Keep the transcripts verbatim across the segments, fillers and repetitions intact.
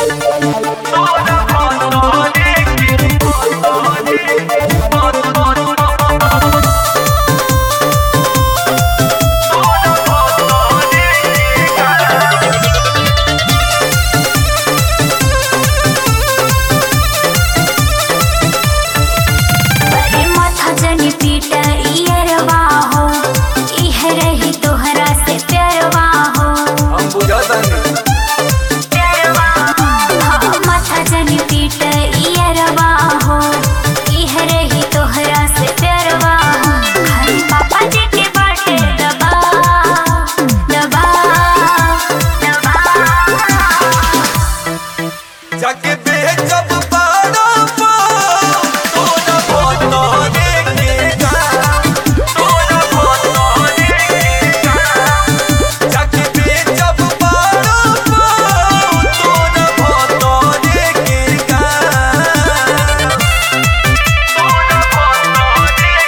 जाके बेचब बाड़ा पा तोरा फोटो देखेगा तोरा फोटो देखेगा जाके बेचब बाड़ा पा तोरा फोटो देखेगा तोरा फोटो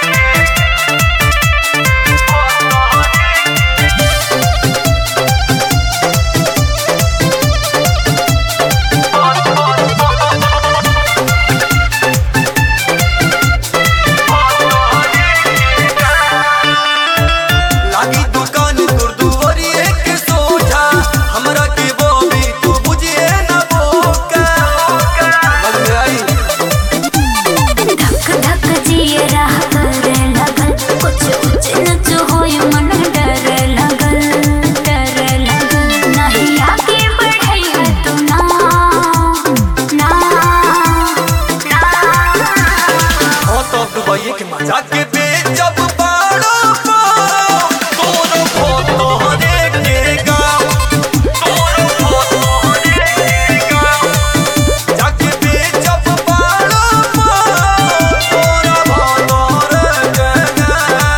जाके बेचब बाड़ा पा तोरा फोटो देखेगा तोरा फोटो देखेगा जाके बेचब बाड़ा पा तोरा फोटो देखेगा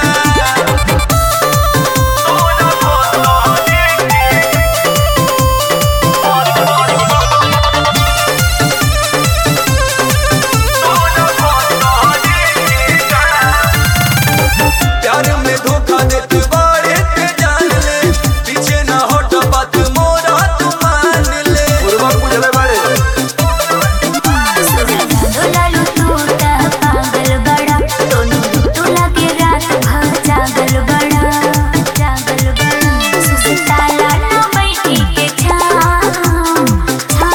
तोरा फोटो प्यार में धोखा देते बाड़े ते जान ले पीछे ना हट बात मोरा तू मान ले पूर्वा पूजले बाड़े लालू तू ता पागल बड़ा दोनों तू लगे रात भर जागल बड़ा जागल बड़ा सुसताला ना बैठी के छा छा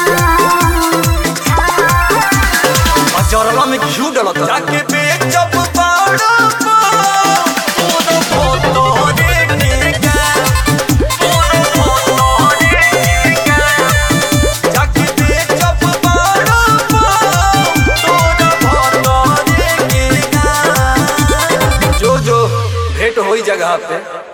अजरला में घिउ डलत जाके बेचब बाड़ा पा तोरा फोटो देखेगा तोरा फोटो देखेगा जाके बेचब बाड़ा पा तोरा फोटो देखेगा जो जो भेंट होई जगह पे।